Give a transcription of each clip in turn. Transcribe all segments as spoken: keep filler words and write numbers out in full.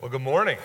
Well, good morning.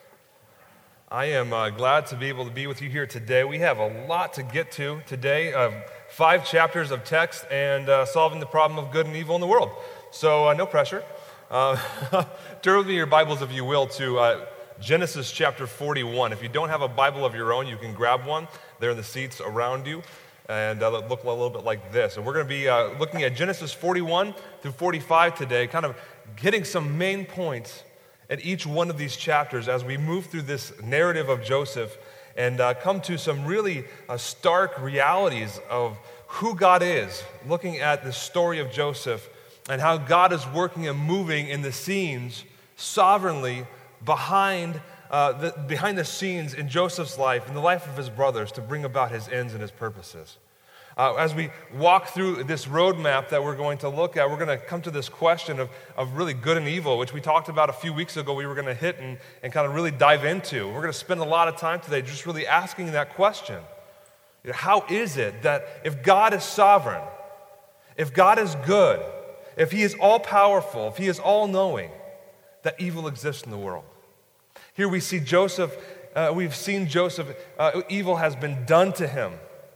I am uh, glad to be able to be with you here today. We have a lot to get to today, uh, five chapters of text and uh, solving the problem of good and evil in the world. So uh, no pressure. Uh, turn with me your Bibles, if you will, to uh, Genesis chapter forty-one. If you don't have a Bible of your own, you can grab one. They're in the seats around you, and uh, look a little bit like this. And we're going to be uh, looking at Genesis forty-one through forty-five today, kind of getting some main points at each one of these chapters as we move through this narrative of Joseph and uh, come to some really uh, stark realities of who God is, looking at the story of Joseph and how God is working and moving in the scenes sovereignly behind, uh, the, behind the scenes in Joseph's life and the life of his brothers to bring about his ends and his purposes. Uh, as we walk through this roadmap that we're going to look at, we're going to come to this question of, of really good and evil, which we talked about a few weeks ago we were going to hit and, and kind of really dive into. We're going to spend a lot of time today just really asking that question. You know, how is it that if God is sovereign, if God is good, if he is all-powerful, if he is all-knowing, that evil exists in the world? Here we see Joseph, uh, we've seen Joseph, uh, evil has been done to him.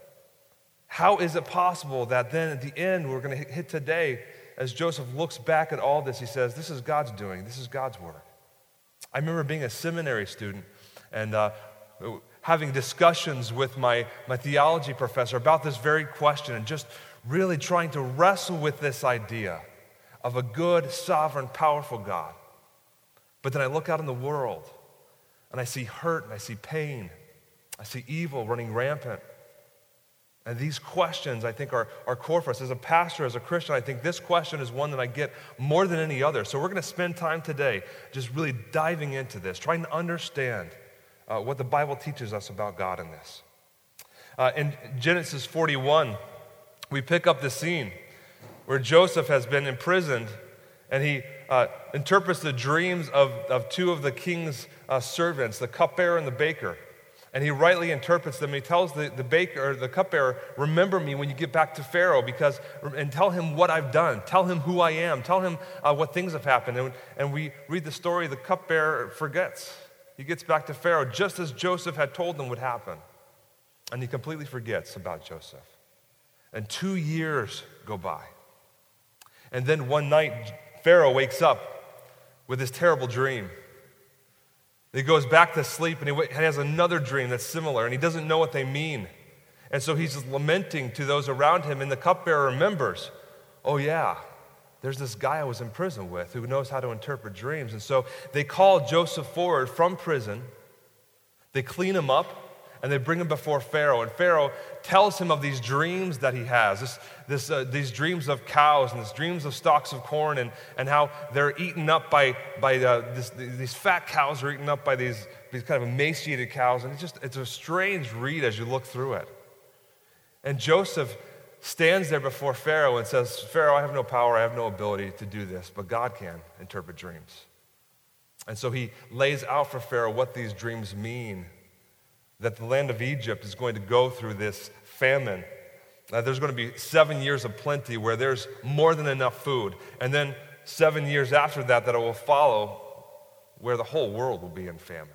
How is it possible that then at the end we're going to hit today, as Joseph looks back at all this, he says, this is God's doing, this is God's work. I remember being a seminary student and uh, having discussions with my, my theology professor about this very question and just really trying to wrestle with this idea of a good, sovereign, powerful God. But then I look out in the world and I see hurt and I see pain. I see evil running rampant. And these questions, I think, are, are core for us. As a pastor, as a Christian, I think this question is one that I get more than any other. So we're going to spend time today just really diving into this, trying to understand uh, what the Bible teaches us about God in this. Uh, in Genesis forty-one, we pick up the scene where Joseph has been imprisoned, and he uh, interprets the dreams of, of two of the king's uh, servants, the cupbearer and the baker. And he rightly interprets them. He tells the, the baker, or the cupbearer, remember me when you get back to Pharaoh, because and tell him what I've done. Tell him who I am. Tell him uh, what things have happened. And, and we read the story, the cupbearer forgets. He gets back to Pharaoh just as Joseph had told them would happen. And he completely forgets about Joseph. And two years go by. And then one night, Pharaoh wakes up with this terrible dream. He goes back to sleep and he has another dream that's similar, and he doesn't know what they mean. And so he's lamenting to those around him, and the cupbearer remembers, oh yeah, there's this guy I was in prison with who knows how to interpret dreams. And so they call Joseph forward from prison, they clean him up, and they bring him before Pharaoh. And Pharaoh tells him of these dreams that he has, this, this, uh, these dreams of cows and these dreams of stalks of corn, and, and how they're eaten up by, by uh, this, these fat cows are eaten up by these, these kind of emaciated cows. And it's just, it's a strange read as you look through it. And Joseph stands there before Pharaoh and says, Pharaoh, I have no power, I have no ability to do this, but God can interpret dreams. And so he lays out for Pharaoh what these dreams mean, that the land of Egypt is going to go through this famine. Uh, there's going to be seven years of plenty where there's more than enough food. And then seven years after that, that it will follow where the whole world will be in famine.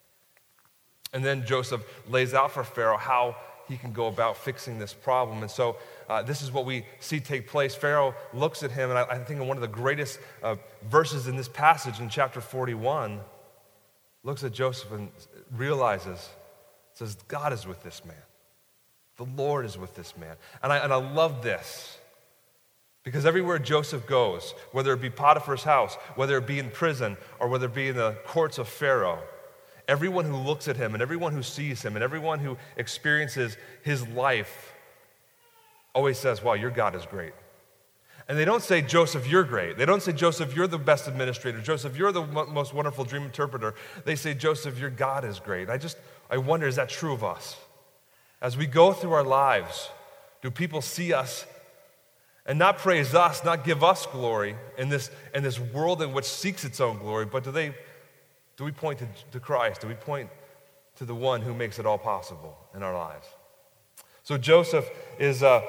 And then Joseph lays out for Pharaoh how he can go about fixing this problem. And so uh, this is what we see take place. Pharaoh looks at him, and I, I think one of the greatest uh, verses in this passage in chapter forty-one, looks at Joseph and realizes, says, God is with this man. The Lord is with this man. And I, and I love this because everywhere Joseph goes, whether it be Potiphar's house, whether it be in prison, or whether it be in the courts of Pharaoh, everyone who looks at him and everyone who sees him and everyone who experiences his life always says, wow, your God is great. And they don't say, Joseph, you're great. They don't say, Joseph, you're the best administrator. Joseph, you're the most wonderful dream interpreter. They say, Joseph, your God is great. I just, I wonder, is that true of us? As we go through our lives, do people see us and not praise us, not give us glory in this, in this world in which seeks its own glory, but do they, do we point to, to Christ? Do we point to the one who makes it all possible in our lives? So Joseph is... Uh,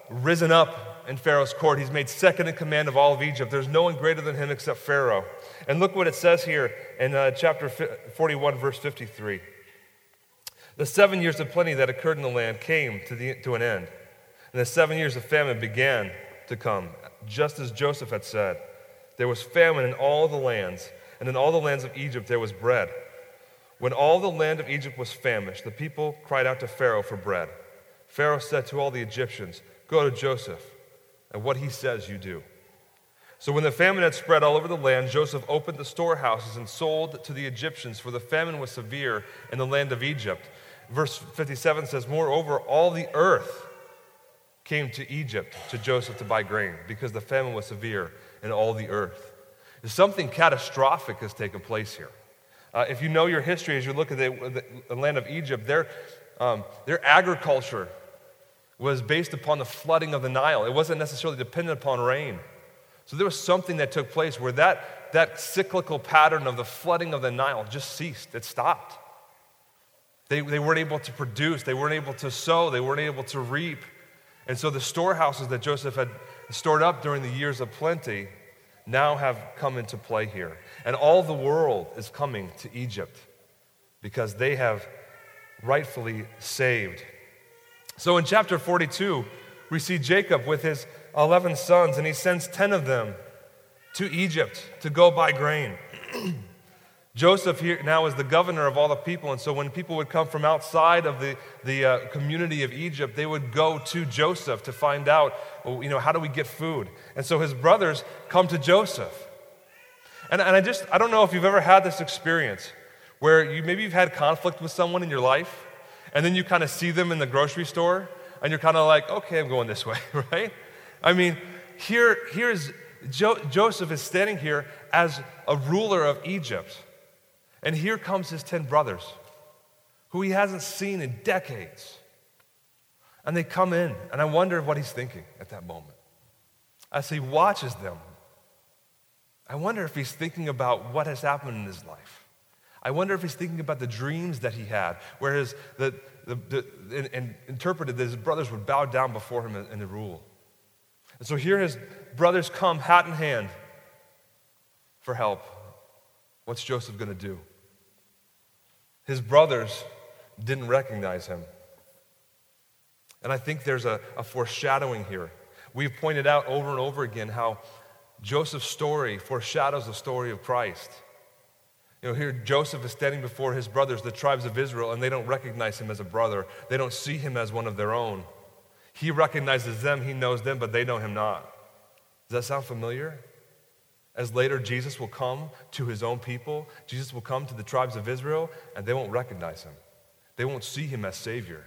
risen up in Pharaoh's court. He's made second in command of all of Egypt. There's no one greater than him except Pharaoh. And look what it says here in uh, chapter forty-one, verse fifty-three. The seven years of plenty that occurred in the land came to, the, to an end, and the seven years of famine began to come, just as Joseph had said. There was famine in all the lands, and in all the lands of Egypt there was bread. When all the land of Egypt was famished, the people cried out to Pharaoh for bread. Pharaoh said to all the Egyptians, "Go to Joseph, and what he says you do." So when the famine had spread all over the land, Joseph opened the storehouses and sold to the Egyptians, for the famine was severe in the land of Egypt. Verse fifty-seven says, "Moreover, all the earth came to Egypt to Joseph to buy grain, because the famine was severe in all the earth." Something catastrophic has taken place here. Uh, if you know your history, as you look at the, the land of Egypt, their, um, their agriculture was based upon the flooding of the Nile. It wasn't necessarily dependent upon rain. So there was something that took place where that, that cyclical pattern of the flooding of the Nile just ceased. It stopped. They, they weren't able to produce. They weren't able to sow. They weren't able to reap. And so the storehouses that Joseph had stored up during the years of plenty now have come into play here. And all the world is coming to Egypt because they have rightfully saved. So in chapter forty-two, we see Jacob with his eleven sons, and he sends ten of them to Egypt to go buy grain. Joseph here now is the governor of all the people, and so when people would come from outside of the, the uh, community of Egypt, they would go to Joseph to find out, well, you know, how do we get food? And so his brothers come to Joseph. And, and I just, I don't know if you've ever had this experience where you maybe you've had conflict with someone in your life, and then you kind of see them in the grocery store, and you're kind of like, okay, I'm going this way, right? I mean, here, here's jo- Joseph is standing here as a ruler of Egypt. And here comes his ten brothers, who he hasn't seen in decades. And they come in, and I wonder what he's thinking at that moment. As he watches them, I wonder if he's thinking about what has happened in his life. I wonder if he's thinking about the dreams that he had, where his, the, the, the, and, and interpreted that his brothers would bow down before him in, in the rule. And so here his brothers come, hat in hand, for help. What's Joseph going to do? His brothers didn't recognize him. And I think there's a, a foreshadowing here. We've pointed out over and over again how Joseph's story foreshadows the story of Christ. You know, here Joseph is standing before his brothers, the tribes of Israel, and they don't recognize him as a brother. They don't see him as one of their own. He recognizes them, he knows them, but they know him not. Does that sound familiar? As later Jesus will come to his own people, Jesus will come to the tribes of Israel, and they won't recognize him. They won't see him as Savior.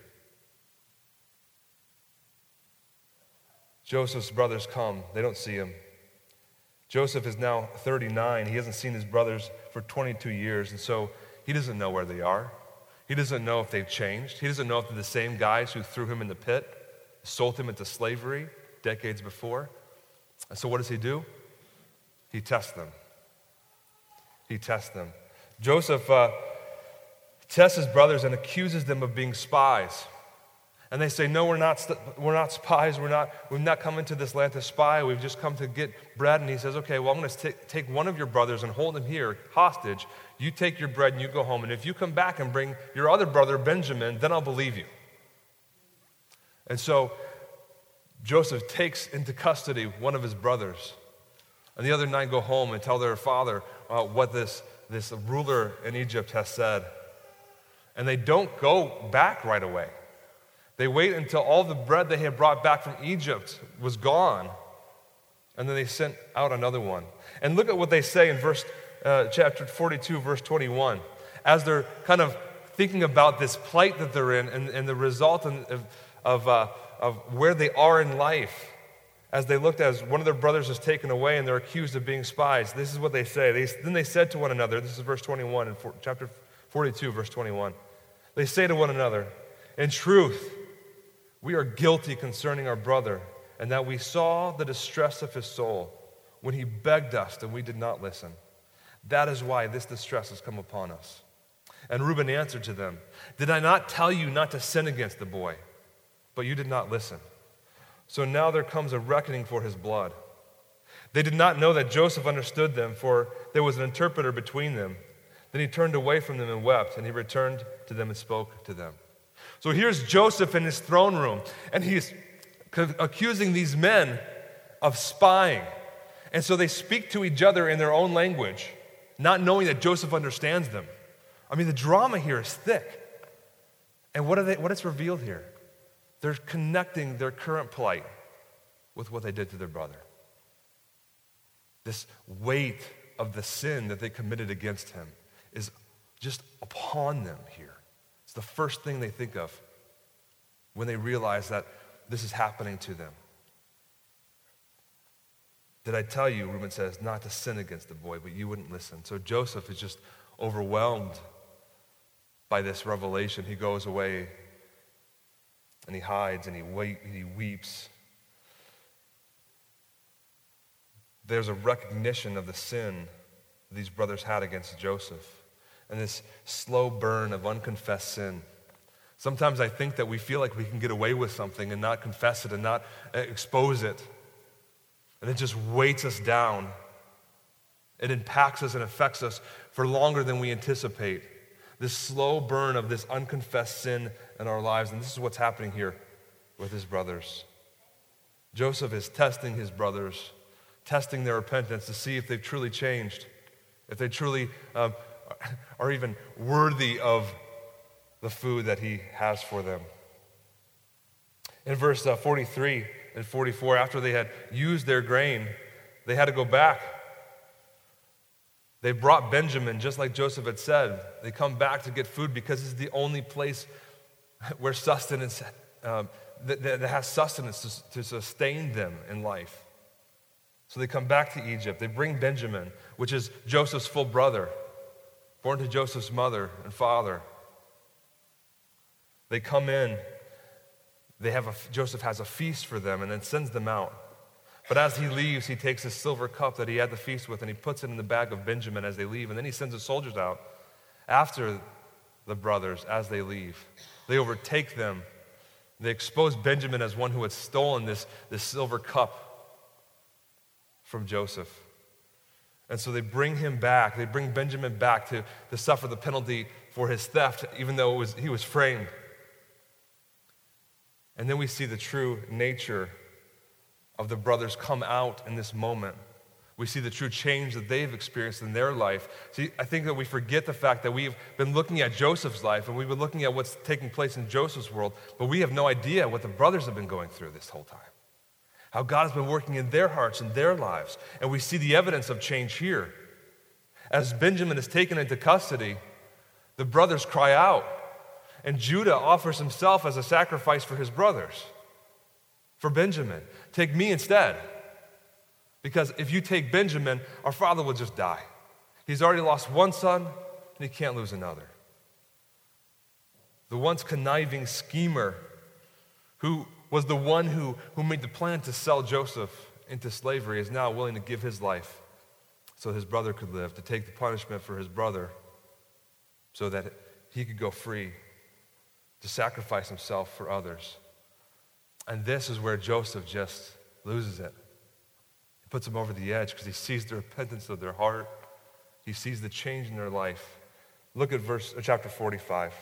Joseph's brothers come, they don't see him. Joseph is now thirty-nine. He hasn't seen his brothers for twenty-two years, and so he doesn't know where they are. He doesn't know if they've changed. He doesn't know if they're the same guys who threw him in the pit, sold him into slavery decades before. And so what does he do? He tests them. He tests them. Joseph uh, tests his brothers and accuses them of being spies. And they say, no, we're not, st- we're not spies. We're not, we've not come into this land to spy. We've just come to get bread. And he says, okay, well, I'm going to t- take one of your brothers and hold him here hostage. You take your bread and you go home. And if you come back and bring your other brother, Benjamin, then I'll believe you. And so Joseph takes into custody one of his brothers. And the other nine go home and tell their father uh, what this, this ruler in Egypt has said. And they don't go back right away. They wait until all the bread they had brought back from Egypt was gone, and then they sent out another one. And look at what they say in verse uh, chapter forty-two, verse twenty-one. As they're kind of thinking about this plight that they're in and, and the result of, of, uh, of where they are in life, as they looked as one of their brothers is taken away and they're accused of being spies, this is what they say. They, then they said to one another, this is verse twenty-one in for, chapter forty-two, verse twenty-one. They say to one another, in truth, we are guilty concerning our brother, and that we saw the distress of his soul when he begged us and we did not listen. That is why this distress has come upon us. And Reuben answered to them, did I not tell you not to sin against the boy? But you did not listen. So now there comes a reckoning for his blood. They did not know that Joseph understood them, for there was an interpreter between them. Then he turned away from them and wept, and he returned to them and spoke to them. So here's Joseph in his throne room, and he's accusing these men of spying. And so they speak to each other in their own language, not knowing that Joseph understands them. I mean, the drama here is thick. And what are they, what is revealed here? They're connecting their current plight with what they did to their brother. This weight of the sin that they committed against him is just upon them here. It's the first thing they think of when they realize that this is happening to them. Did I tell you, Reuben says, not to sin against the boy, but you wouldn't listen. So Joseph is just overwhelmed by this revelation. He goes away and he hides and he wait, he weeps. There's a recognition of the sin these brothers had against Joseph and this slow burn of unconfessed sin. Sometimes I think that we feel like we can get away with something and not confess it and not expose it. And it just weights us down. It impacts us and affects us for longer than we anticipate. This slow burn of this unconfessed sin in our lives. And this is what's happening here with his brothers. Joseph is testing his brothers, testing their repentance to see if they've truly changed, if they truly um, are even worthy of the food that he has for them. In verse uh, forty-three and forty-four, after they had used their grain, they had to go back. They brought Benjamin, just like Joseph had said. They come back to get food because it's the only place where sustenance, um, that, that has sustenance to, to sustain them in life. So they come back to Egypt. They bring Benjamin, which is Joseph's full brother, born to Joseph's mother and father. They come in. They have a, Joseph has a feast for them and then sends them out. But as he leaves, he takes his silver cup that he had the feast with and he puts it in the bag of Benjamin as they leave. And then he sends the soldiers out after the brothers as they leave. They overtake them. They expose Benjamin as one who had stolen this, this silver cup from Joseph. And so they bring him back. They bring Benjamin back to, to suffer the penalty for his theft, even though it was, he was framed. And then we see the true nature of the brothers come out in this moment. We see the true change that they've experienced in their life. See, I think that we forget the fact that we've been looking at Joseph's life and we've been looking at what's taking place in Joseph's world, but we have no idea what the brothers have been going through this whole time. How God has been working in their hearts and their lives. And we see the evidence of change here. As Benjamin is taken into custody, the brothers cry out, and Judah offers himself as a sacrifice for his brothers. For Benjamin, take me instead. Because if you take Benjamin, our father will just die. He's already lost one son, and he can't lose another. The once conniving schemer who was the one who, who made the plan to sell Joseph into slavery is now willing to give his life so his brother could live, to take the punishment for his brother so that he could go free, to sacrifice himself for others. And this is where Joseph just loses it. He puts them over the edge because he sees the repentance of their heart. He sees the change in their life. Look at verse or chapter forty-five.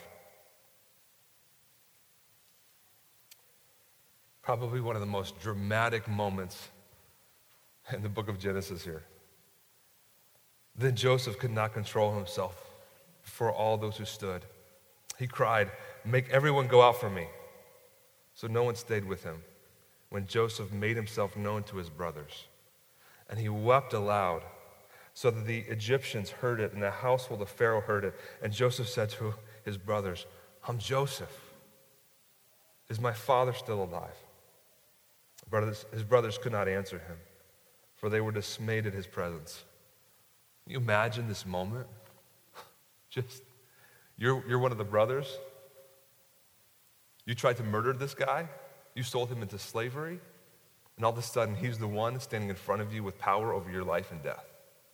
Probably one of the most dramatic moments in the book of Genesis here. Then Joseph could not control himself before all those who stood. He cried, "Make everyone go out from me." So no one stayed with him when Joseph made himself known to his brothers. And he wept aloud so that the Egyptians heard it and the household of Pharaoh heard it. And Joseph said to his brothers, "I'm Joseph. Is my father still alive?" Brothers, his brothers could not answer him, for they were dismayed at his presence. Can you imagine this moment? Just, you're, you're one of the brothers. You tried to murder this guy. You sold him into slavery. And all of a sudden, he's the one standing in front of you with power over your life and death.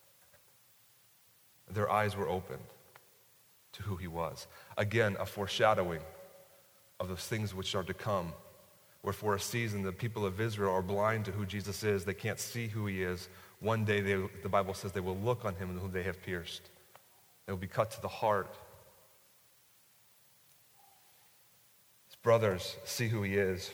Their eyes were opened to who he was. Again, a foreshadowing of those things which are to come where for a season the people of Israel are blind to who Jesus is. They can't see who he is. One day, they, the Bible says, they will look on him whom they have pierced. They will be cut to the heart. His brothers see who he is.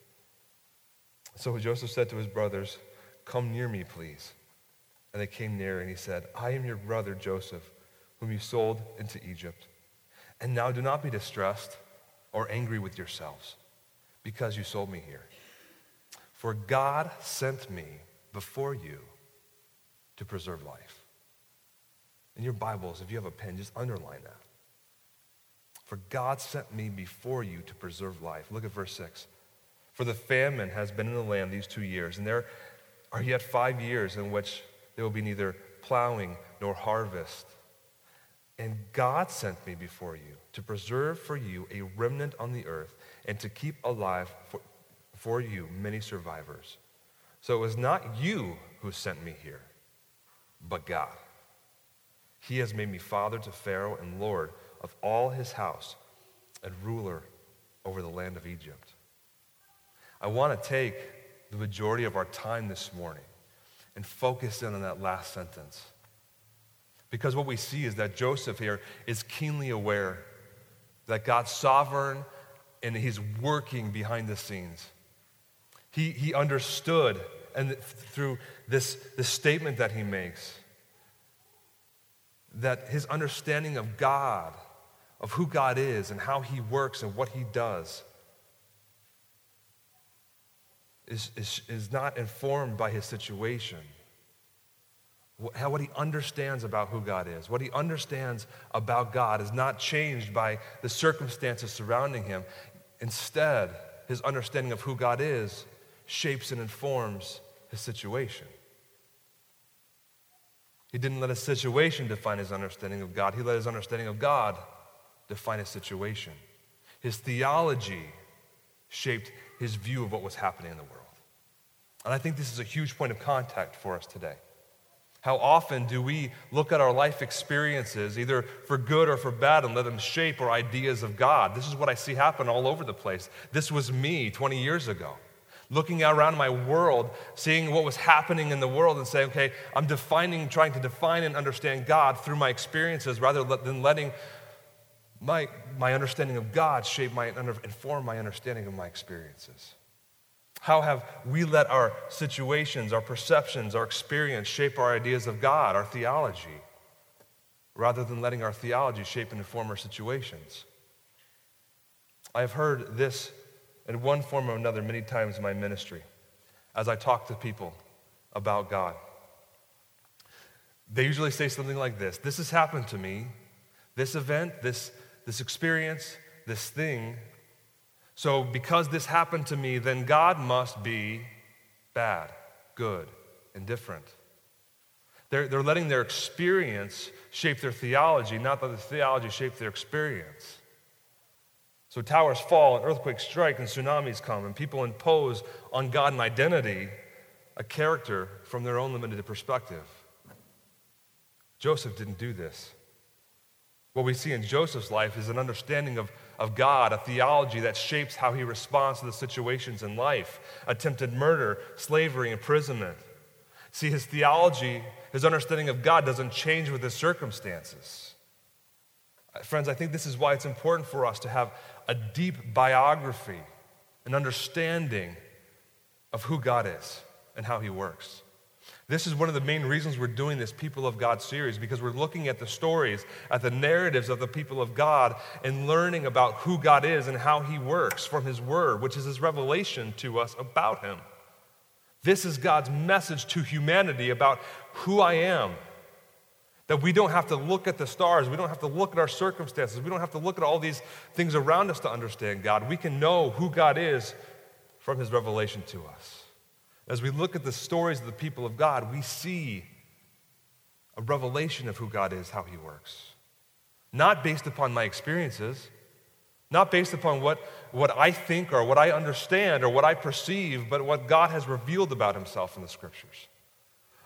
So Joseph said to his brothers, "Come near me, please." And they came near, and he said, "I am your brother Joseph, whom you sold into Egypt. And now do not be distressed or angry with yourselves, because you sold me here. For God sent me before you to preserve life." In your Bibles, if you have a pen, just underline that. For God sent me before you to preserve life. Look at verse six. For the famine has been in the land these two years, and there are yet five years in which there will be neither plowing nor harvest. And God sent me before you to preserve for you a remnant on the earth and to keep alive for, for you many survivors. So it was not you who sent me here, but God. He has made me father to Pharaoh and Lord of all his house and ruler over the land of Egypt. I want to take the majority of our time this morning and focus in on that last sentence. Because what we see is that Joseph here is keenly aware that God's sovereign and he's working behind the scenes. He, he understood, and through this, this statement that he makes, that his understanding of God, of who God is and how he works and what he does, is, is, is not informed by his situation. How, what he understands about who God is, what he understands about God is not changed by the circumstances surrounding him. Instead, his understanding of who God is shapes and informs his situation. He didn't let his situation define his understanding of God. He let his understanding of God define his situation. His theology shaped his view of what was happening in the world. And I think this is a huge point of contact for us today. How often do we look at our life experiences, either for good or for bad, and let them shape our ideas of God? This is what I see happen all over the place. This was me twenty years ago. Looking around my world, seeing what was happening in the world and saying, okay, I'm defining, trying to define and understand God through my experiences rather than letting my, my understanding of God shape my, inform my understanding of my experiences. How have we let our situations, our perceptions, our experience shape our ideas of God, our theology, rather than letting our theology shape and inform our situations? I have heard this in one form or another many times in my ministry as I talk to people about God. They usually say something like this: this has happened to me, this event, this, this experience, this thing. So because this happened to me, then God must be bad, good, indifferent. They're, they're letting their experience shape their theology, not that the theology shape their experience. So towers fall, and earthquakes strike, and tsunamis come, and people impose on God an identity, a character from their own limited perspective. Joseph didn't do this. What we see in Joseph's life is an understanding of, of God, a theology that shapes how he responds to the situations in life: attempted murder, slavery, imprisonment. See, his theology, his understanding of God doesn't change with his circumstances. Friends, I think this is why it's important for us to have a deep biography, an understanding of who God is and how he works. This is one of the main reasons we're doing this People of God series, because we're looking at the stories, at the narratives of the people of God, and learning about who God is and how he works from his word, which is his revelation to us about him. This is God's message to humanity about who I am. That we don't have to look at the stars, we don't have to look at our circumstances, we don't have to look at all these things around us to understand God. We can know who God is from his revelation to us. As we look at the stories of the people of God, we see a revelation of who God is, how he works. Not based upon my experiences, not based upon what, what I think or what I understand or what I perceive, but what God has revealed about himself in the scriptures.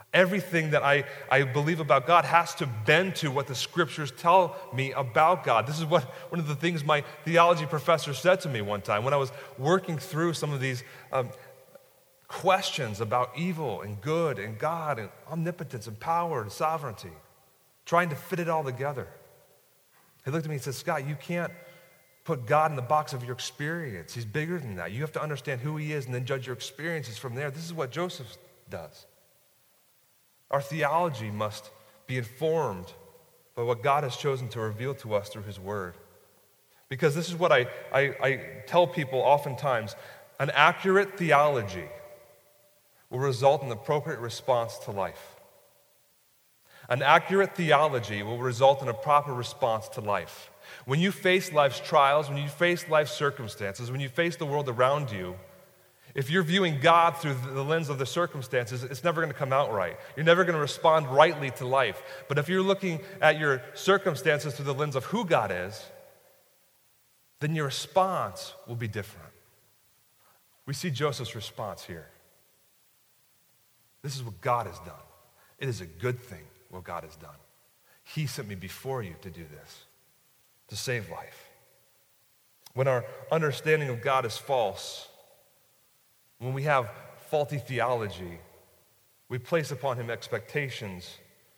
Everything that I, I believe about God has to bend to what the scriptures tell me about God. This is what one of the things my theology professor said to me one time when I was working through some of these um, questions about evil and good and God and omnipotence and power and sovereignty, trying to fit it all together. He looked at me and said, Scott, you can't put God in the box of your experience. He's bigger than that. You have to understand who he is and then judge your experiences from there. This is what Joseph does. Our theology must be informed by what God has chosen to reveal to us through his word. Because this is what I, I, I tell people oftentimes, an accurate theology will result in the appropriate response to life. An accurate theology will result in a proper response to life. When you face life's trials, when you face life's circumstances, when you face the world around you, if you're viewing God through the lens of the circumstances, it's never going to come out right. You're never going to respond rightly to life. But if you're looking at your circumstances through the lens of who God is, then your response will be different. We see Joseph's response here. This is what God has done. It is a good thing what God has done. He sent me before you to do this, to save life. When our understanding of God is false, when we have faulty theology, we place upon him expectations,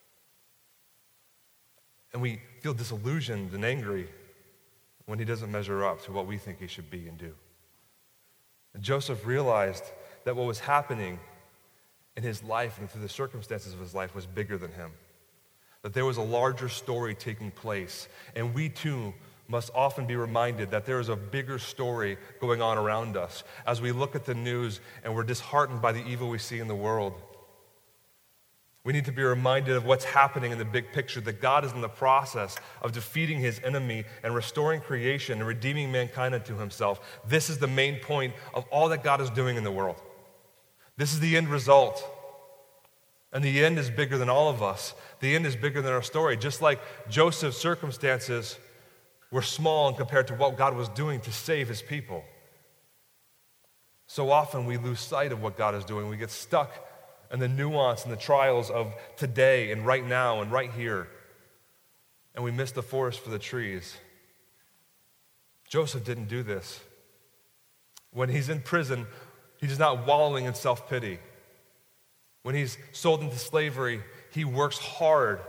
and we feel disillusioned and angry when he doesn't measure up to what we think he should be and do. And Joseph realized that what was happening in his life and through the circumstances of his life was bigger than him, that there was a larger story taking place, and we too must often be reminded that there is a bigger story going on around us as we look at the news and we're disheartened by the evil we see in the world. We need to be reminded of what's happening in the big picture, that God is in the process of defeating his enemy and restoring creation and redeeming mankind unto himself. This is the main point of all that God is doing in the world. This is the end result. And the end is bigger than all of us. The end is bigger than our story. Just like Joseph's circumstances were small compared to what God was doing to save his people. So often we lose sight of what God is doing. We get stuck in the nuance and the trials of today and right now and right here. And we miss the forest for the trees. Joseph didn't do this. When he's in prison, he's not wallowing in self-pity. When he's sold into slavery, he works hard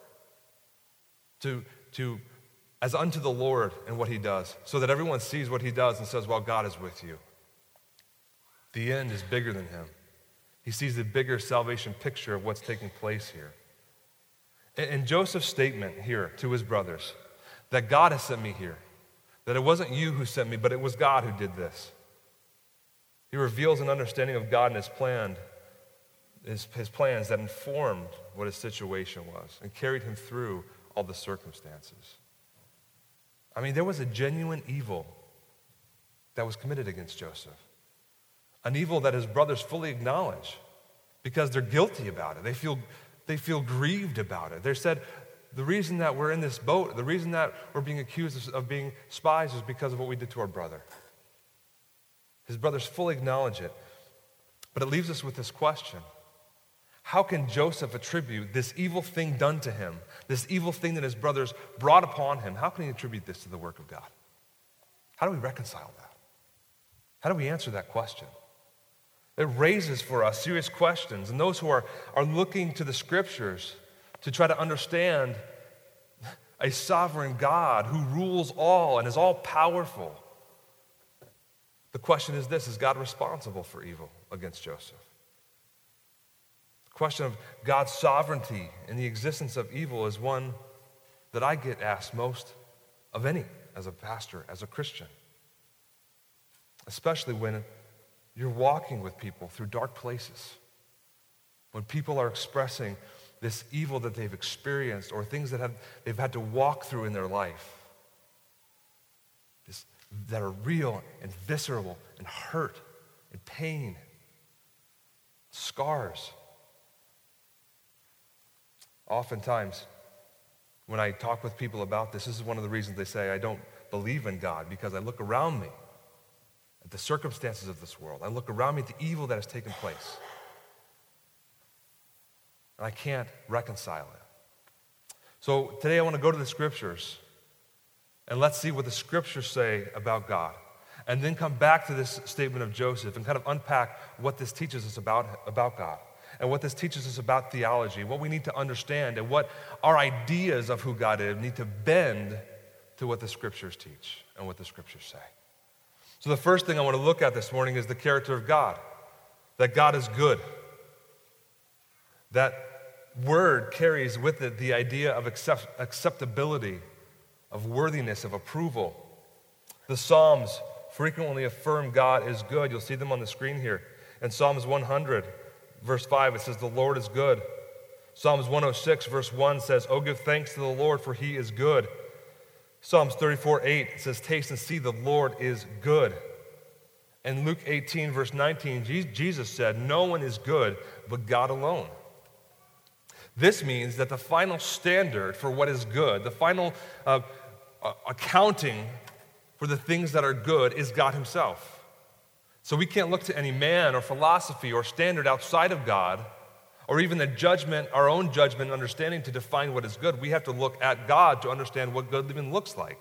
to, to as unto the Lord in what he does, so that everyone sees what he does and says, well, God is with you. The end is bigger than him. He sees the bigger salvation picture of what's taking place here. And Joseph's statement here to his brothers, that God has sent me here, that it wasn't you who sent me, but it was God who did this. He reveals an understanding of God and his plan, his, his plans that informed what his situation was and carried him through all the circumstances. I mean, there was a genuine evil that was committed against Joseph. An evil that his brothers fully acknowledge because they're guilty about it. They feel, they feel grieved about it. They said, the reason that we're in this boat, the reason that we're being accused of, of being spies is because of what we did to our brother. His brothers fully acknowledge it. But it leaves us with this question. How can Joseph attribute this evil thing done to him, this evil thing that his brothers brought upon him, how can he attribute this to the work of God? How do we reconcile that? How do we answer that question? It raises for us serious questions, and those who are, are looking to the scriptures to try to understand a sovereign God who rules all and is all powerful. The question is this: is God responsible for evil against Joseph? The question of God's sovereignty in the existence of evil is one that I get asked most of any as a pastor, as a Christian. Especially when you're walking with people through dark places. When people are expressing this evil that they've experienced or things that have, they've had to walk through in their life. This, that are real and visceral and hurt and pain, scars. Oftentimes, when I talk with people about this, this is one of the reasons they say, I don't believe in God, because I look around me at the circumstances of this world. I look around me at the evil that has taken place. and I can't reconcile it. So today I want to go to the scriptures, and let's see what the scriptures say about God, and then come back to this statement of Joseph and kind of unpack what this teaches us about, about God, and what this teaches us about theology, what we need to understand, and what our ideas of who God is need to bend to what the scriptures teach and what the scriptures say. So the first thing I want to look at this morning is the character of God, that God is good. That word carries with it the idea of accept, acceptability, of worthiness, of approval. The Psalms frequently affirm God is good. You'll see them on the screen here. In Psalms one hundred, verse five, it says, "The Lord is good." Psalms one oh six, verse one says, "Oh, give thanks to the Lord, for he is good." Psalms thirty-four eight says, "Taste and see the Lord is good." And Luke eighteen, verse nineteen, Jesus said, "No one is good but God alone." This means that the final standard for what is good, the final uh, accounting for the things that are good, is God himself. So we can't look to any man or philosophy or standard outside of God, or even the judgment, our own judgment and understanding to define what is good. We have to look at God to understand what good living looks like.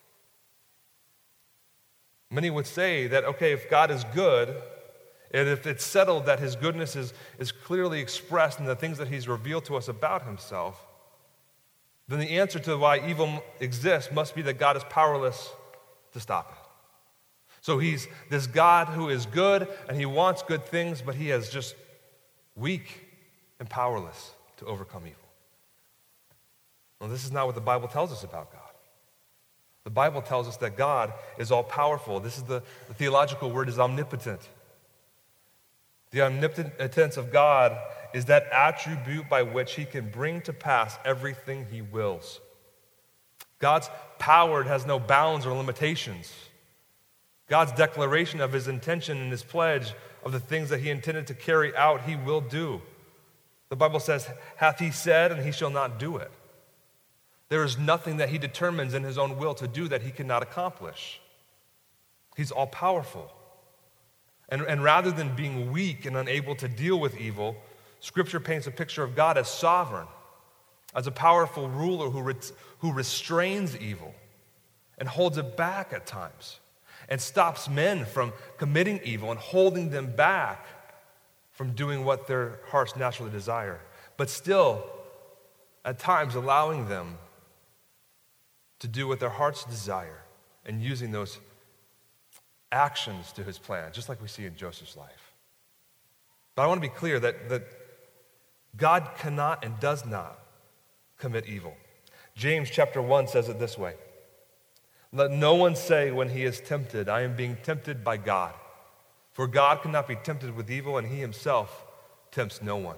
Many would say that, okay, if God is good, and if it's settled that his goodness is, is clearly expressed in the things that he's revealed to us about himself, then the answer to why evil exists must be that God is powerless to stop it. So he's this God who is good, and he wants good things, but he is just weak and powerless to overcome evil. Well, this is not what the Bible tells us about God. The Bible tells us that God is all-powerful. This is the, the theological word is omnipotent. The omnipotence of God is that attribute by which he can bring to pass everything he wills. God's power has no bounds or limitations. God's declaration of his intention and his pledge of the things that he intended to carry out, he will do. The Bible says, "Hath he said, and he shall not do it." There is nothing that he determines in his own will to do that he cannot accomplish. He's all-powerful. And, and rather than being weak and unable to deal with evil, Scripture paints a picture of God as sovereign, as a powerful ruler who, re- who restrains evil and holds it back at times, and stops men from committing evil and holding them back from doing what their hearts naturally desire, but still, at times, allowing them to do what their hearts desire and using those actions to his plan, just like we see in Joseph's life. But I want to be clear that, that God cannot and does not commit evil. James chapter one says it this way: "Let no one say when he is tempted, I am being tempted by God. For God cannot be tempted with evil, and he himself tempts no one."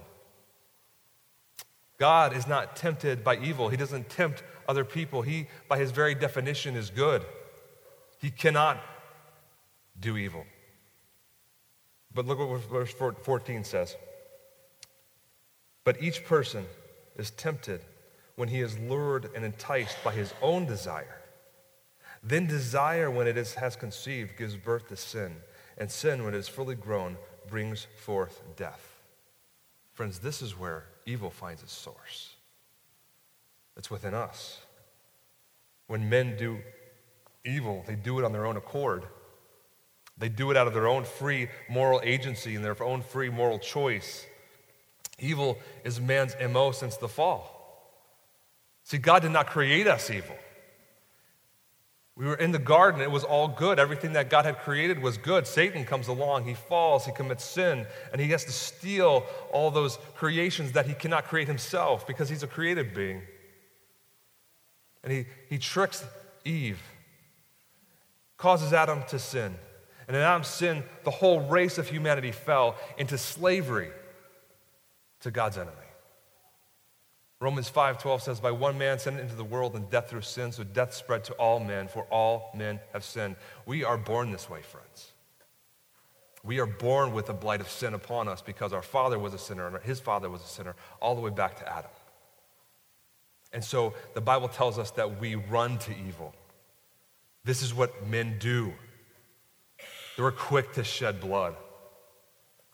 God is not tempted by evil. He doesn't tempt other people. He, by his very definition, is good. He cannot do evil. But look what verse fourteen says. "But each person is tempted when he is lured and enticed by his own desire. Then desire, when it is, has conceived, gives birth to sin. And sin, when it is fully grown, brings forth death." Friends, this is where evil finds its source. It's within us. When men do evil, they do it on their own accord. They do it out of their own free moral agency and their own free moral choice. Evil is man's M O since the fall. See, God did not create us evil. We were in the garden, it was all good. Everything that God had created was good. Satan comes along, he falls, he commits sin, and he has to steal all those creations that he cannot create himself because he's a creative being. And he, he tricks Eve, causes Adam to sin. And in Adam's sin, the whole race of humanity fell into slavery to God's enemy. Romans five twelve says, "By one man sin into the world, and death through sin, so death spread to all men, for all men have sinned." We are born this way, friends. We are born with the blight of sin upon us because our father was a sinner, and his father was a sinner, all the way back to Adam. And so the Bible tells us that we run to evil. This is what men do. They were quick to shed blood.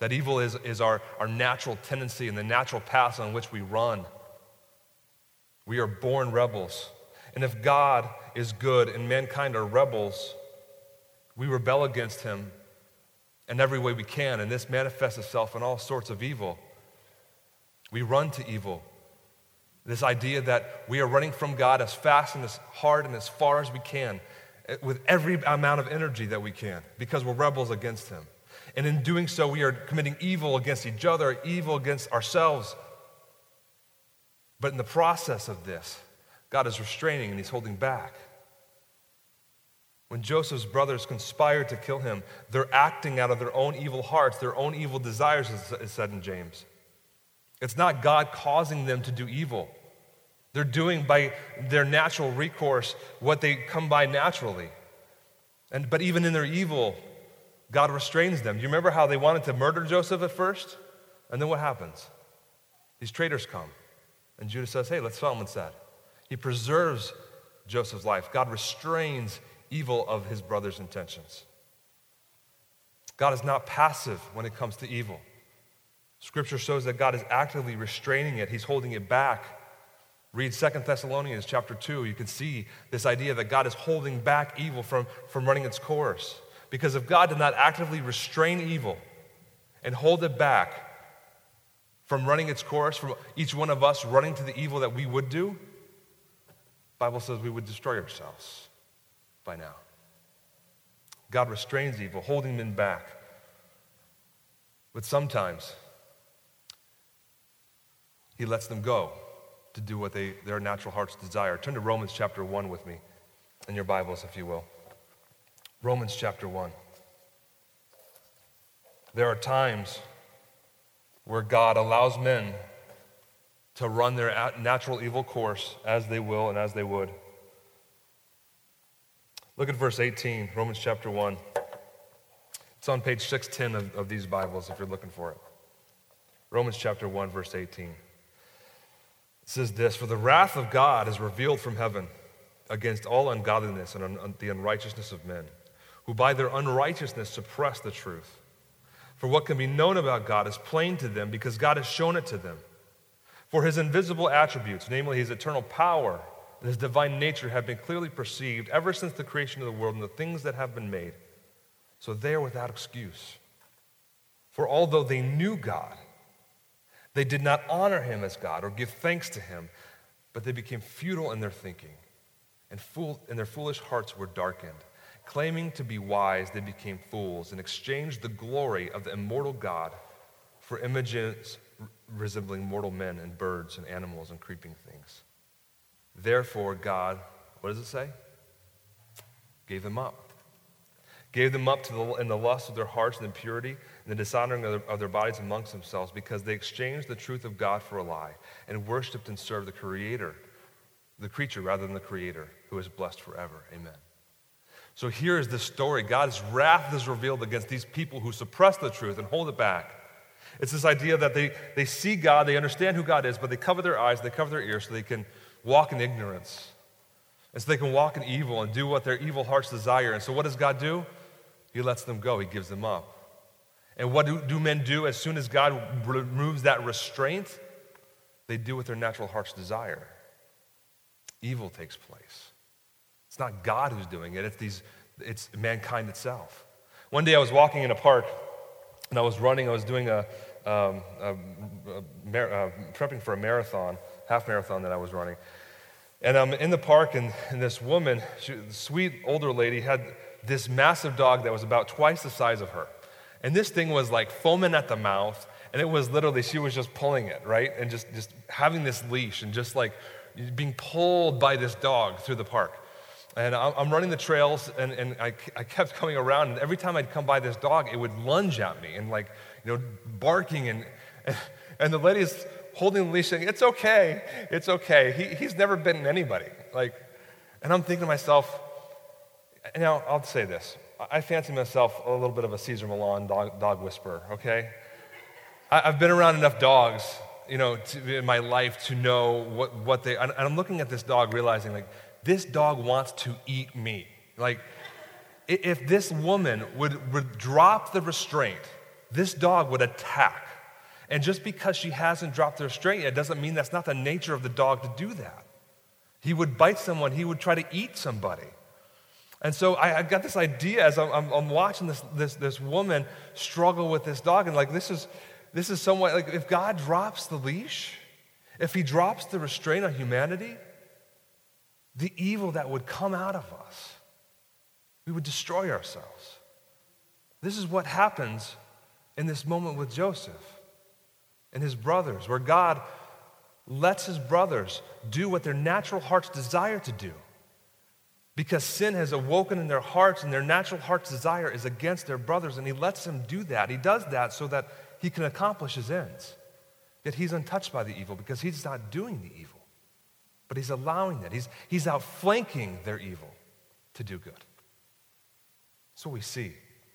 That evil is, is our, our natural tendency and the natural paths on which we run. We are born rebels. And if God is good and mankind are rebels, we rebel against him in every way we can, and this manifests itself in all sorts of evil. We run to evil. This idea that we are running from God as fast and as hard and as far as we can, with every amount of energy that we can, because we're rebels against him. And in doing so, we are committing evil against each other, evil against ourselves. But in the process of this, God is restraining and he's holding back. When Joseph's brothers conspired to kill him, they're acting out of their own evil hearts, their own evil desires, as is said in James. It's not God causing them to do evil. They're doing by their natural recourse what they come by naturally. And but even in their evil, God restrains them. You remember how they wanted to murder Joseph at first? And then what happens? These traitors come. And Judah says, hey, let's sell him instead. He preserves Joseph's life. God restrains evil of his brother's intentions. God is not passive when it comes to evil. Scripture shows that God is actively restraining it. He's holding it back. Read Second Thessalonians chapter two. You can see this idea that God is holding back evil from, from running its course. Because if God did not actively restrain evil and hold it back from running its course, from each one of us running to the evil that we would do, the Bible says we would destroy ourselves by now. God restrains evil, holding men back. But sometimes he lets them go to do what they, their natural hearts desire. Turn to Romans chapter one with me in your Bibles, if you will. Romans chapter one. There are times where God allows men to run their natural evil course as they will and as they would. Look at verse eighteen, Romans chapter one. It's on page six ten of, of these Bibles if you're looking for it. Romans chapter one, verse eighteen. It says this, for the wrath of God is revealed from heaven against all ungodliness and un- the unrighteousness of men, who by their unrighteousness suppress the truth. For what can be known about God is plain to them because God has shown it to them. For his invisible attributes, namely his eternal power and his divine nature, have been clearly perceived ever since the creation of the world and the things that have been made. So they are without excuse. For although they knew God, they did not honor him as God or give thanks to him, but they became futile in their thinking, and, fool, and their foolish hearts were darkened. Claiming to be wise, they became fools and exchanged the glory of the immortal God for images resembling mortal men and birds and animals and creeping things. Therefore, God, what does it say? Gave them up. Gave them up to the, in the lust of their hearts and impurity and the dishonoring of their, of their bodies amongst themselves, because they exchanged the truth of God for a lie and worshiped and served the Creator, the creature rather than the Creator, who is blessed forever. Amen. So here is this story. God's wrath is revealed against these people who suppress the truth and hold it back. It's this idea that they, they see God, they understand who God is, but they cover their eyes, they cover their ears so they can walk in ignorance. And so they can walk in evil and do what their evil hearts desire. And so what does God do? He lets them go. He gives them up. And what do, do men do as soon as God removes that restraint? They do what their natural hearts desire. Evil takes place. It's not God who's doing it. It's these. It's mankind itself. One day I was walking in a park, and I was running. I was doing a, um, a, a mar- uh, prepping for a marathon, half marathon that I was running. And I'm in the park, and, and this woman, she, sweet older lady, had this massive dog that was about twice the size of her. And this thing was like foaming at the mouth, and it was literally, she was just pulling it, right? And just, just having this leash and just like being pulled by this dog through the park. And I'm running the trails, and, and I, I kept coming around, and every time I'd come by this dog, it would lunge at me and like, you know, barking, and and, and the lady's holding the leash saying, it's okay, it's okay. He, he's never bitten anybody. Like, and I'm thinking to myself, now I'll say this. I fancy myself a little bit of a Cesar Millan dog, dog whisperer, okay? I, I've been around enough dogs, you know, to, in my life to know what, what they, and I'm looking at this dog realizing like, this dog wants to eat me. Like, if this woman would, would drop the restraint this dog would attack. And just because she hasn't dropped the restraint yet doesn't mean that's not the nature of the dog to do that. He would bite someone. He would try to eat somebody. And so I, I got this idea as I'm, I'm, I'm watching this, this, this woman struggle with this dog, and like this is, this is somewhat like if God drops the leash, if he drops the restraint on humanity, the evil that would come out of us, we would destroy ourselves. This is what happens in this moment with Joseph and his brothers, where God lets his brothers do what their natural hearts desire to do. Because sin has awoken in their hearts, and their natural heart's desire is against their brothers, and he lets them do that. He does that so that he can accomplish his ends. Yet he's untouched by the evil because he's not doing the evil, but he's allowing that. He's, he's outflanking their evil to do good. That's what we see.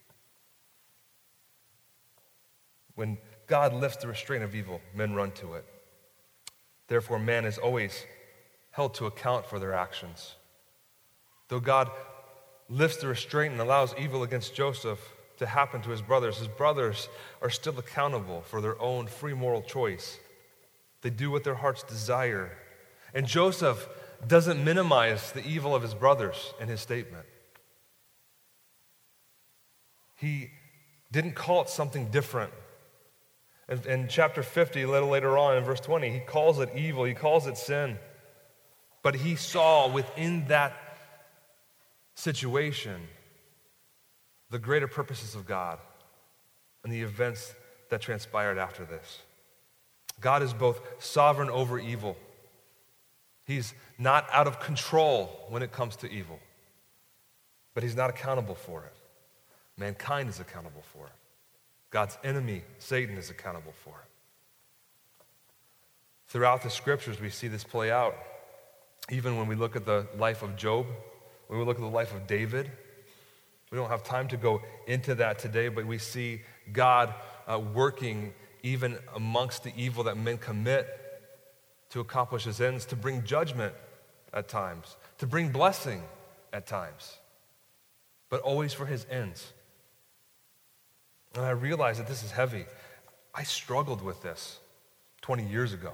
When God lifts the restraint of evil, men run to it. Therefore, man is always held to account for their actions. Though God lifts the restraint and allows evil against Joseph to happen to his brothers, his brothers are still accountable for their own free moral choice. They do what their hearts desire. And Joseph doesn't minimize the evil of his brothers in his statement. He didn't call it something different. In, in chapter fifty, a little later on in verse twenty, he calls it evil, he calls it sin. But he saw within that situation the greater purposes of God and the events that transpired after this. God is both sovereign over evil. He's not out of control when it comes to evil, but he's not accountable for it. Mankind is accountable for it. God's enemy, Satan, is accountable for it. Throughout the scriptures, we see this play out. Even when we look at the life of Job, when we look at the life of David, we don't have time to go into that today, but we see God uh, working even amongst the evil that men commit to accomplish his ends, to bring judgment at times, to bring blessing at times, but always for his ends. And I realize that this is heavy. I struggled with this twenty years ago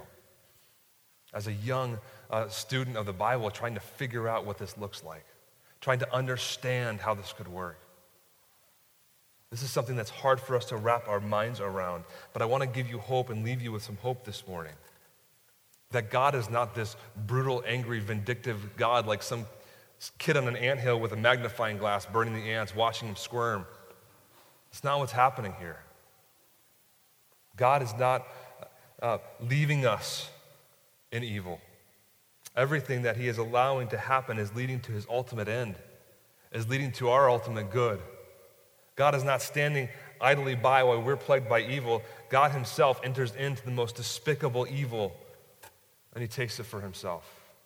as a young uh, student of the Bible, trying to figure out what this looks like, trying to understand how this could work. This is something that's hard for us to wrap our minds around, but I want to give you hope and leave you with some hope this morning. That God is not this brutal, angry, vindictive God like some kid on an anthill with a magnifying glass burning the ants, watching them squirm. It's not what's happening here. God is not uh, leaving us in evil. Everything that he is allowing to happen is leading to his ultimate end, is leading to our ultimate good. God is not standing idly by while we're plagued by evil. God himself enters into the most despicable evil, and he takes it for himself.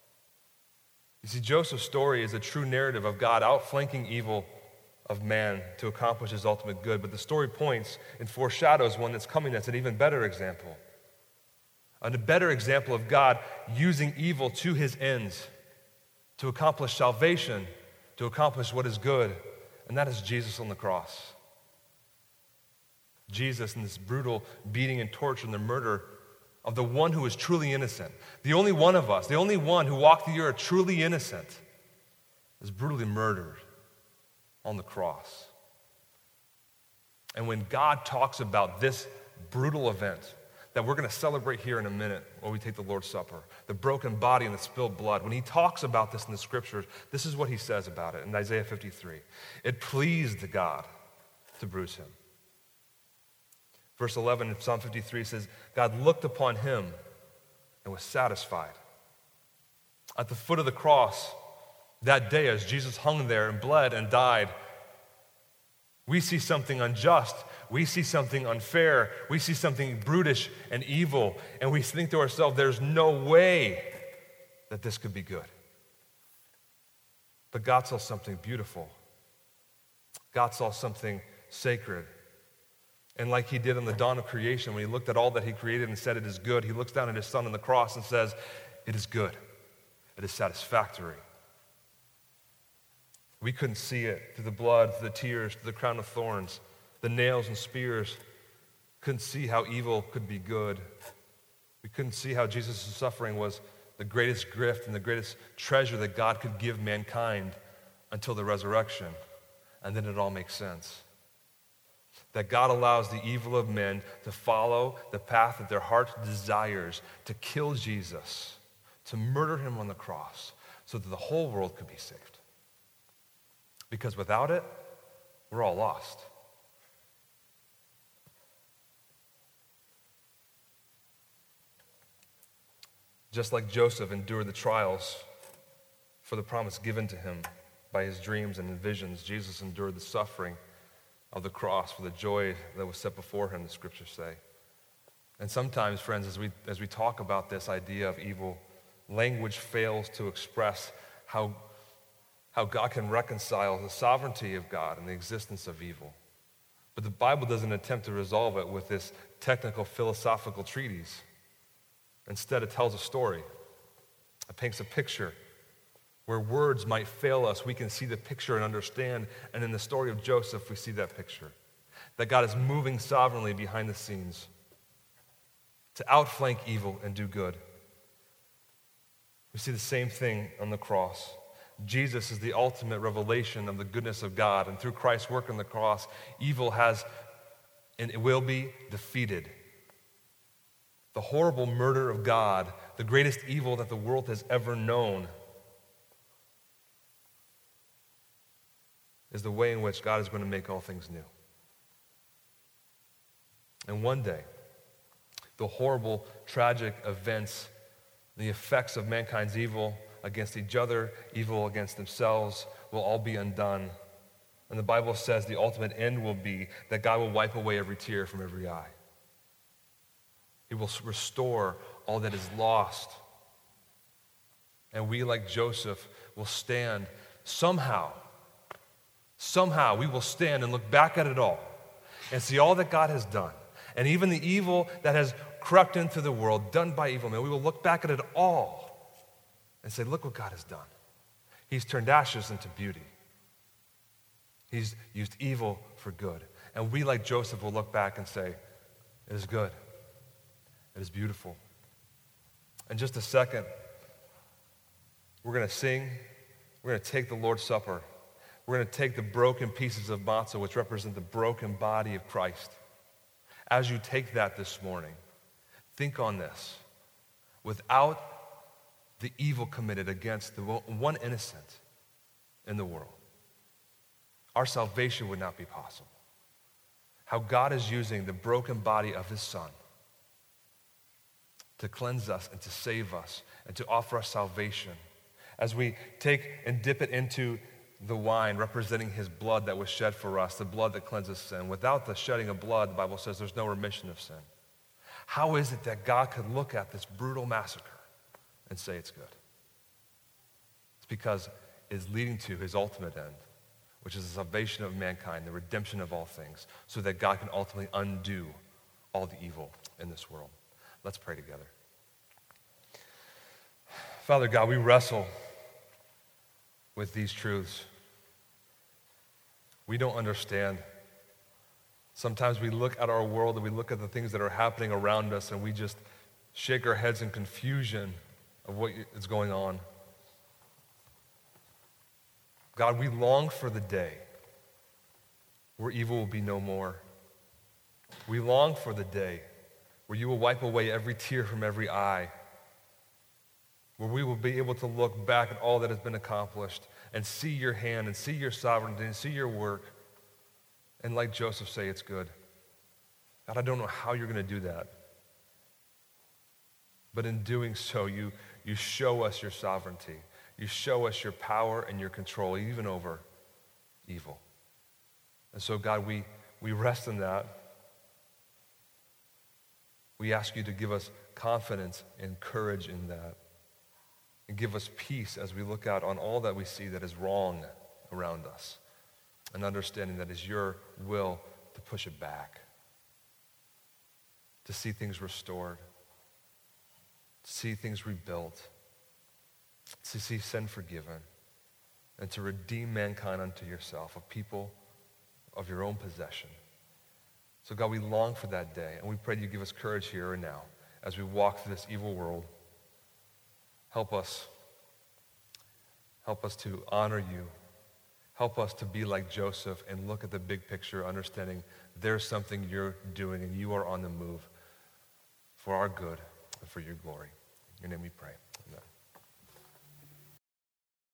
You see, Joseph's story is a true narrative of God outflanking evil of man to accomplish his ultimate good, but the story points and foreshadows one that's coming that's an even better example. A better example of God using evil to his ends, to accomplish salvation, to accomplish what is good, and that is Jesus on the cross. Jesus in this brutal beating and torture and the murder of the one who is truly innocent. The only one of us, the only one who walked the earth truly innocent, is brutally murdered on the cross. And when God talks about this brutal event that we're going to celebrate here in a minute when we take the Lord's Supper, the broken body and the spilled blood, when he talks about this in the scriptures, this is what he says about it in Isaiah fifty-three. It pleased God to bruise him. Verse eleven in Psalm fifty-three says, God looked upon him and was satisfied. At the foot of the cross, that day as Jesus hung there and bled and died, we see something unjust. We see something unfair. We see something brutish and evil. And we think to ourselves, there's no way that this could be good. But God saw something beautiful. God saw something sacred. And like he did on the dawn of creation, when he looked at all that he created and said it is good, he looks down at his son on the cross and says, it is good. It is satisfactory. We couldn't see it through the blood, through the tears, through the crown of thorns, the nails and spears couldn't see how evil could be good. We couldn't see how Jesus' suffering was the greatest gift and the greatest treasure that God could give mankind until the resurrection. And then it all makes sense. That God allows the evil of men to follow the path that their heart desires, to kill Jesus, to murder him on the cross, so that the whole world could be saved. Because without it, we're all lost. Just like Joseph endured the trials for the promise given to him by his dreams and visions, Jesus endured the suffering of the cross for the joy that was set before him, the scriptures say. And sometimes, friends, as we, as we talk about this idea of evil, language fails to express how, how God can reconcile the sovereignty of God and the existence of evil. But the Bible doesn't attempt to resolve it with this technical philosophical treatise. Instead, it tells a story. It paints a picture. Where words might fail us, we can see the picture and understand. And in the story of Joseph, we see that picture. That God is moving sovereignly behind the scenes to outflank evil and do good. We see the same thing on the cross. Jesus is the ultimate revelation of the goodness of God. And through Christ's work on the cross, evil has and it will be defeated. The horrible murder of God, the greatest evil that the world has ever known, is the way in which God is going to make all things new. And one day, the horrible, tragic events, the effects of mankind's evil against each other, evil against themselves, will all be undone. And the Bible says the ultimate end will be that God will wipe away every tear from every eye. He will restore all that is lost. And we, like Joseph, will stand somehow, somehow we will stand and look back at it all and see all that God has done. And even the evil that has crept into the world, done by evil men, we will look back at it all and say, look what God has done. He's turned ashes into beauty. He's used evil for good. And we, like Joseph, will look back and say, it is good. It is beautiful. In just a second, we're going to sing. We're going to take the Lord's Supper. We're going to take the broken pieces of matzah, which represent the broken body of Christ. As you take that this morning, think on this. Without the evil committed against the one innocent in the world, our salvation would not be possible. How God is using the broken body of his Son to cleanse us and to save us and to offer us salvation. As we take and dip it into the wine representing his blood that was shed for us, the blood that cleanses sin. Without the shedding of blood, the Bible says there's no remission of sin. How is it that God could look at this brutal massacre and say it's good? It's because it's leading to his ultimate end, which is the salvation of mankind, the redemption of all things, so that God can ultimately undo all the evil in this world. Let's pray together. Father God, we wrestle with these truths. We don't understand. Sometimes we look at our world and we look at the things that are happening around us and we just shake our heads in confusion of what is going on. God, we long for the day where evil will be no more. We long for the day where you will wipe away every tear from every eye, where we will be able to look back at all that has been accomplished and see your hand and see your sovereignty and see your work. And like Joseph say, it's good. God, I don't know how you're going to do that. But in doing so, you, you show us your sovereignty. You show us your power and your control, even over evil. And so, God, we, we rest in that. We ask you to give us confidence and courage in that. And give us peace as we look out on all that we see that is wrong around us. And understanding that it's your will to push it back. To see things restored. To see things rebuilt. To see sin forgiven. And to redeem mankind unto yourself, a people of your own possession. So God, we long for that day, and we pray you give us courage here and now as we walk through this evil world. Help us. Help us to honor you. Help us to be like Joseph and look at the big picture, understanding there's something you're doing and you are on the move for our good and for your glory. In your name we pray.